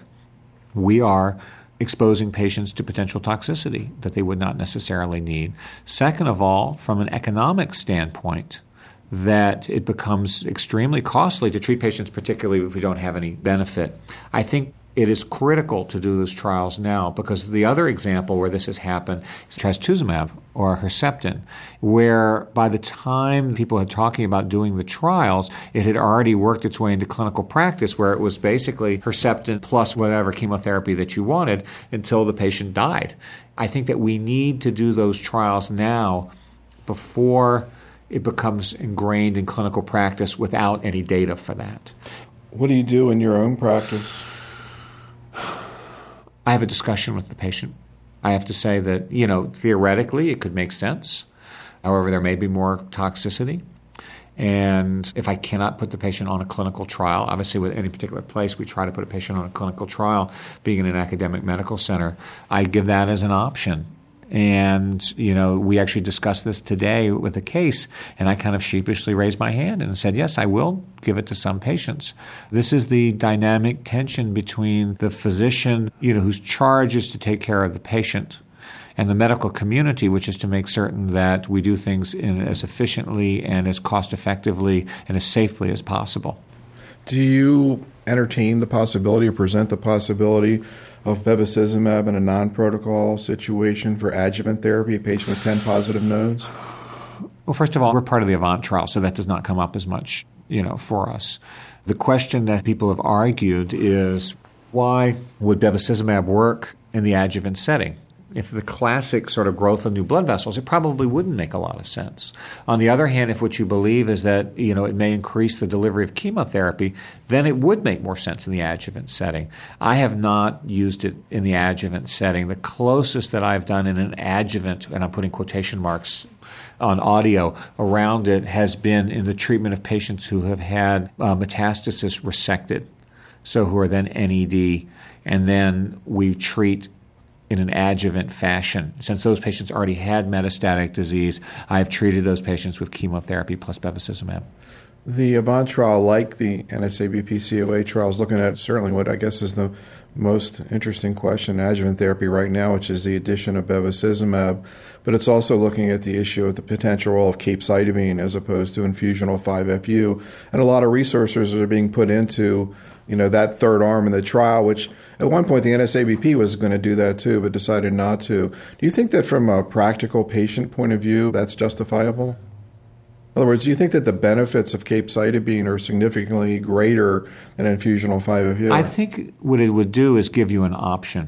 Speaker 2: we are exposing patients to potential toxicity that they would not necessarily need. Second of all, from an economic standpoint, that it becomes extremely costly to treat patients, particularly if we don't have any benefit. I think It is critical to do those trials now, because the other example where this has happened is trastuzumab or Herceptin, where by the time people had talking about doing the trials, it had already worked its way into clinical practice, where it was basically Herceptin plus whatever chemotherapy that you wanted until the patient died. I think that we need to do those trials now before it becomes ingrained in clinical practice without any data for that.
Speaker 1: What do you do in your own practice?
Speaker 2: I have a discussion with the patient. I have to say that, you know, theoretically it could make sense. However, there may be more toxicity. And if I cannot put the patient on a clinical trial, obviously with any particular place, we try to put a patient on a clinical trial, being in an academic medical center, I give that as an option. And, you know, we actually discussed this today with a case, and I kind of sheepishly raised my hand and said, yes, I will give it to some patients. This is the dynamic tension between the physician, you know, whose charge is to take care of the patient, and the medical community, which is to make certain that we do things in as efficiently and as cost-effectively and as safely as possible.
Speaker 1: Do you entertain the possibility or present the possibility of bevacizumab in a non-protocol situation for adjuvant therapy, a patient with ten positive nodes?
Speaker 2: Well, first of all, we're part of the AVANT trial, so that does not come up as much, you know, for us. The question that people have argued is, why would bevacizumab work in the adjuvant setting? If the classic sort of growth of new blood vessels, it probably wouldn't make a lot of sense. On the other hand, if what you believe is that, you know, it may increase the delivery of chemotherapy, then it would make more sense in the adjuvant setting. I have not used it in the adjuvant setting. The closest that I've done in an adjuvant, and I'm putting quotation marks on audio around it, has been in the treatment of patients who have had uh, metastasis resected, so who are then N E D, and then we treat in an adjuvant fashion. Since those patients already had metastatic disease, I've treated those patients with chemotherapy plus bevacizumab.
Speaker 1: The AVANT trial, like the N S A B P C O A trial, is looking at certainly what I guess is the most interesting question in adjuvant therapy right now, which is the addition of bevacizumab. But it's also looking at the issue of the potential role of capecitabine as opposed to infusional five F U. And a lot of resources are being put into, you know, that third arm in the trial, which at one point the N S A B P was going to do that too, but decided not to. Do you think that from a practical patient point of view, that's justifiable? In other words, do you think that the benefits of capecitabine are significantly greater than infusional five F U?
Speaker 2: I think what it would do is give you an option.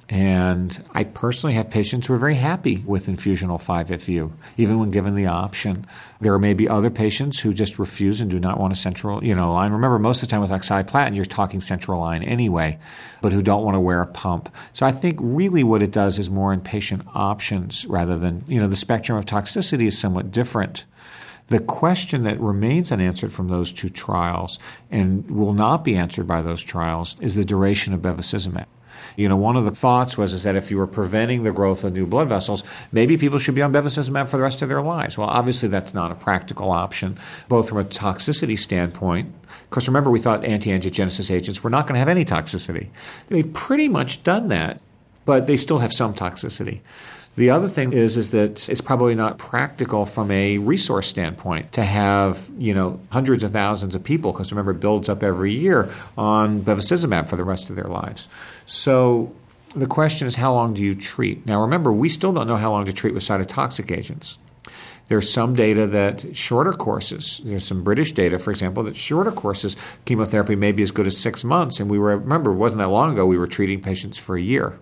Speaker 2: And I personally have patients who are very happy with infusional five F U, even when given the option. There may be other patients who just refuse and do not want a central, you know, line. Remember, most of the time with oxaliplatin, you're talking central line anyway, but who don't want to wear a pump. So I think really what it does is more in patient options rather than, you know, the spectrum of toxicity is somewhat different. The question that remains unanswered from those two trials and will not be answered by those trials is the duration of bevacizumab. You know, one of the thoughts was is that if you were preventing the growth of new blood vessels, maybe people should be on bevacizumab for the rest of their lives. Well, obviously that's not a practical option, both from a toxicity standpoint. Because remember, we thought anti-angiogenesis agents were not going to have any toxicity. They've pretty much done that, but they still have some toxicity. The other thing is is that it's probably not practical from a resource standpoint to have, you know, hundreds of thousands of people, because remember, it builds up every year on bevacizumab for the rest of their lives. So the question is, how long do you treat? Now, remember, we still don't know how long to treat with cytotoxic agents. There's some data that shorter courses, there's some British data, for example, that shorter courses, chemotherapy may be as good as six months. And we were, remember, it wasn't that long ago, we were treating patients for a year.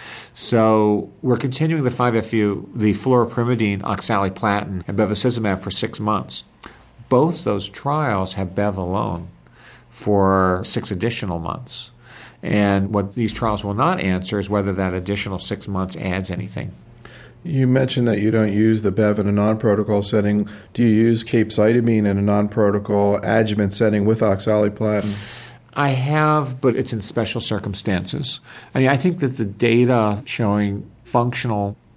Speaker 2: So we're continuing the five F U, the fluoropyrimidine, oxaliplatin, and bevacizumab for six months. Both those trials have Bev alone for six additional months. And what these trials will not answer is whether that additional six months adds anything.
Speaker 1: You mentioned that you don't use the Bev in a non-protocol setting. Do you use capecitabine in a non-protocol adjuvant setting with oxaliplatin?
Speaker 2: I have, but it's in special circumstances. I mean, I think that the data showing functional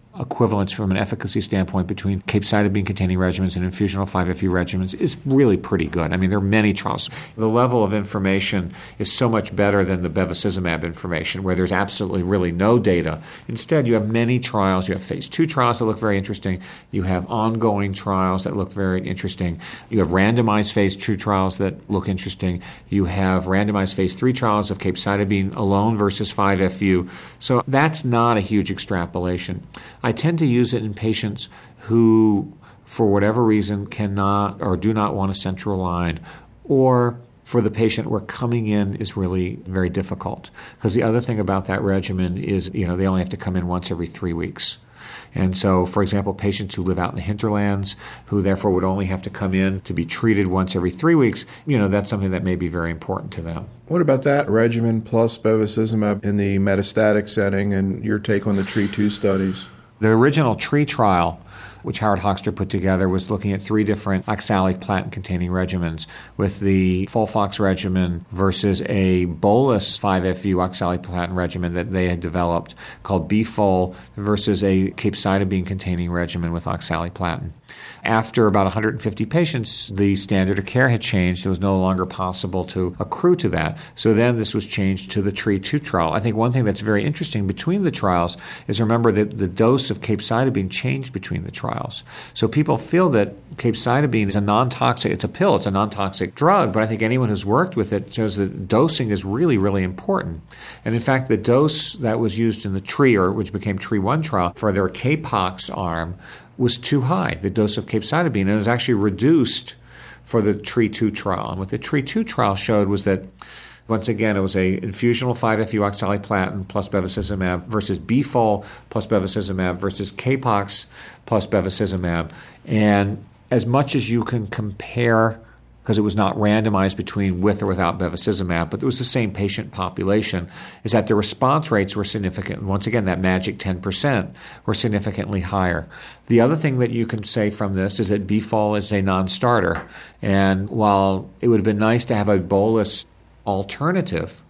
Speaker 2: equivalence from an efficacy standpoint between capecitabine-containing regimens and infusional five F U regimens is really pretty good. I mean, there are many trials. The level of information is so much better than the bevacizumab information, where there's absolutely really no data. Instead, you have many trials. You have phase two trials that look very interesting. You have ongoing trials that look very interesting. You have randomized phase two trials that look interesting. You have randomized phase three trials of capecitabine alone versus five F U. So that's not a huge extrapolation. I tend to use it in patients who, for whatever reason, cannot or do not want a central line, or for the patient where coming in is really very difficult. Because the other thing about that regimen is, you know, they only have to come in once every three weeks. And so, for example, patients who live out in the hinterlands, who therefore would only have to come in to be treated once every three weeks, you know, that's something that may be very important to them.
Speaker 1: What about that regimen plus bevacizumab in the metastatic setting, and your take on the TREE two studies?
Speaker 2: The original TREE trial, which Howard Hochster put together, was looking at three different oxaliplatin-containing regimens, with the FOLFOX regimen versus a bolus five F U oxaliplatin regimen that they had developed called B F O L versus a capecitabine-containing regimen with oxaliplatin. After about one hundred fifty patients, the standard of care had changed. It was no longer possible to accrue to that. So then this was changed to the TREE two trial. I think one thing that's very interesting between the trials is, remember that the dose of capecitabine changed between the trials. So people feel that capecitabine is a non-toxic, it's a pill, it's a non-toxic drug, but I think anyone who's worked with it shows that dosing is really, really important. And in fact, the dose that was used in the TREE, or which became TREE one trial, for their C A P O X arm was too high, the dose of capecitabine, and it was actually reduced for the TREE two trial. And what the TREE two trial showed was that, once again, it was a infusional five F U oxaliplatin plus bevacizumab versus B F O L plus bevacizumab versus C A P O X plus bevacizumab. And as much as you can compare, because it was not randomized between with or without bevacizumab, but it was the same patient population, is that the response rates were significant. Once again, that magic ten percent were significantly higher. The other thing that you can say from this is that B F O L is a non-starter. And while it would have been nice to have a bolus alternative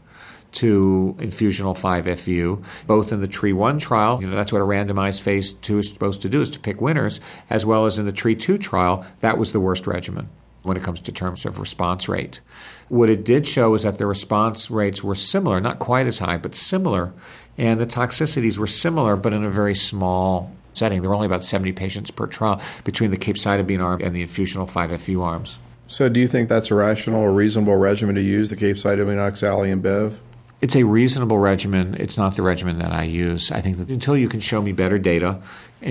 Speaker 2: to infusional five F U, both in the TREE one trial, you know, that's what a randomized phase two is supposed to do, is to pick winners, as well as in the TREE two trial, that was the worst regimen when it comes to terms of response rate. What it did show is that the response rates were similar, not quite as high, but similar, and the toxicities were similar, but in a very small setting. There were only about seventy patients per trial between the capecitabine arm and the infusional five F U arms.
Speaker 1: So do you think that's a rational or reasonable regimen to use, the capecitabine, oxali, and bev?
Speaker 2: It's a reasonable regimen. It's not the regimen that I use. I think that until you can show me better data,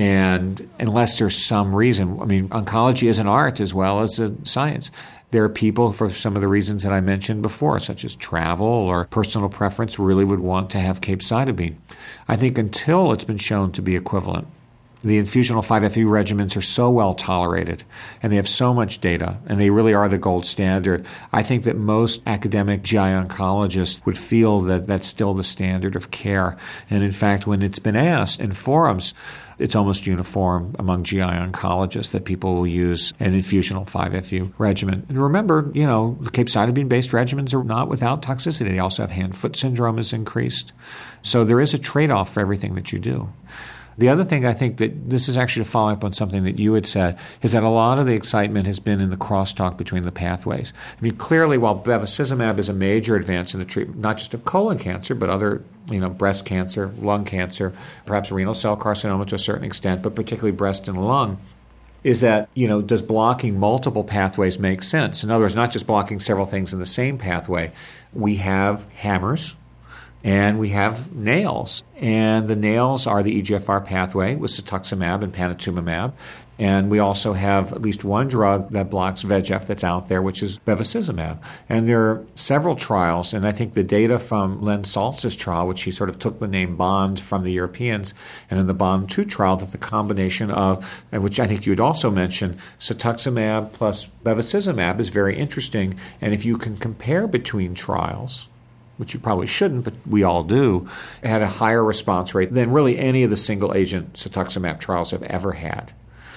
Speaker 2: and unless there's some reason, I mean, oncology is an art as well as a science. There are people, for some of the reasons that I mentioned before, such as travel or personal preference, really would want to have capecitabine. I think until it's been shown to be equivalent, the infusional five F U regimens are so well tolerated, and they have so much data, and they really are the gold standard. I think that most academic G I oncologists would feel that that's still the standard of care. And in fact, when it's been asked in forums, it's almost uniform among G I oncologists that people will use an infusional five F U regimen. And remember, you know, the capecitabine-based regimens are not without toxicity. They also have hand-foot syndrome is increased. So there is a trade-off for everything that you do. The other thing, I think that this is actually to follow up on something that you had said, is that a lot of the excitement has been in the crosstalk between the pathways. I mean, clearly, while bevacizumab is a major advance in the treatment, not just of colon cancer, but other, you know, breast cancer, lung cancer, perhaps renal cell carcinoma to a certain extent, but particularly breast and lung, is that, you know, does blocking multiple pathways make sense? In other words, not just blocking several things in the same pathway. We have hammers, and we have nails. And the nails are the E G F R pathway with cetuximab and panitumumab. And we also have at least one drug that blocks V E G F that's out there, which is bevacizumab. And there are several trials, and I think the data from Len Saltz's trial, which he sort of took the name BOND from the Europeans, and in the BOND two trial, that the combination of, and which I think you had also mentioned, cetuximab plus bevacizumab is very interesting. And if you can compare between trials, which you probably shouldn't, but we all do, had a higher response rate than really any of the single-agent cetuximab trials have ever had.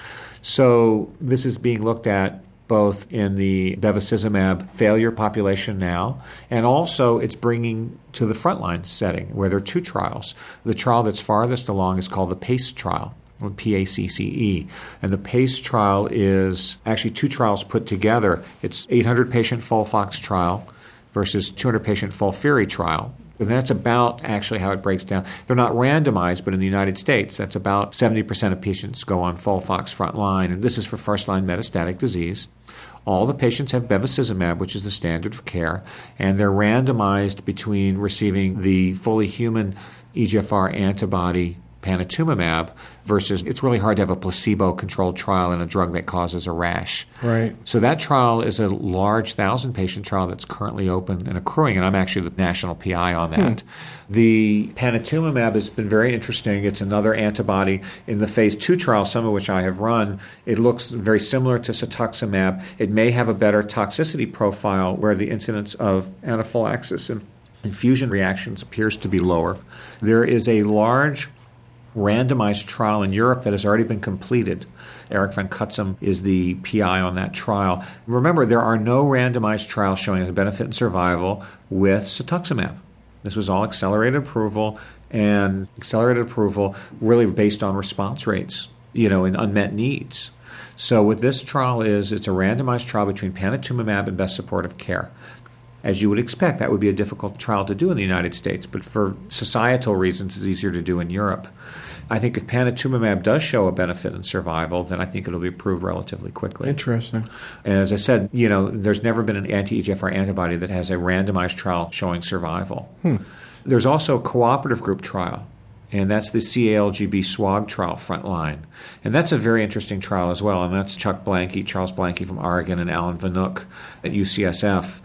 Speaker 2: So this is being looked at both in the bevacizumab failure population now, and also it's bringing to the frontline setting where there are two trials. The trial that's farthest along is called the PACE trial. P A C C E. And the PACE trial is actually two trials put together. It's eight hundred patient FOLFOX trial versus two hundred patient FOLFIRI trial. And that's about actually how it breaks down. They're not randomized, but in the United States, that's about seventy percent of patients go on FOLFOX frontline, and this is for first-line metastatic disease. All the patients have bevacizumab, which is the standard of care, and they're randomized between receiving the fully human E G F R antibody panitumumab versus it's really hard to have a placebo-controlled trial in a drug that causes a rash.
Speaker 1: Right.
Speaker 2: So that trial is a large thousand-patient trial that's currently open and accruing, and I'm actually the national P I on that. Hmm. The panitumumab has been very interesting. It's another antibody in the phase two trial, some of which I have run. It looks very similar to cetuximab. It may have a better toxicity profile where the incidence of anaphylaxis and infusion reactions appears to be lower. There is a large randomized trial in Europe that has already been completed. Eric van Cutsem is the P I on that trial. Remember, there are no randomized trials showing a benefit in survival with cetuximab. This was all accelerated approval, and accelerated approval really based on response rates, you know, and unmet needs. So what this trial is, it's a randomized trial between panitumumab and best supportive care. As you would expect, that would be a difficult trial to do in the United States, but for societal reasons, it's easier to do in Europe. I think if panitumumab does show a benefit in survival, then I think it'll be approved relatively quickly.
Speaker 1: Interesting.
Speaker 2: And as I said, you know, there's never been an anti-E G F R antibody that has a randomized trial showing survival. Hmm. There's also a cooperative group trial, and that's the C A L G B SWOG trial frontline. And that's a very interesting trial as well, and that's Chuck Blanke, Charles Blanke from Oregon, and Alan Vanook at U C S F.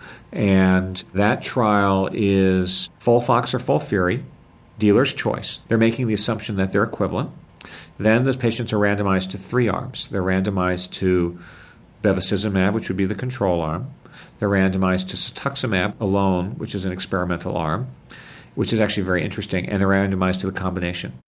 Speaker 2: And that trial is FOLFOX or FOLFIRI, dealer's choice. They're making the assumption that they're equivalent. Then the patients are randomized to three arms. They're randomized to bevacizumab, which would be the control arm. They're randomized to cetuximab alone, which is an experimental arm, which is actually very interesting, and they're randomized to the combination.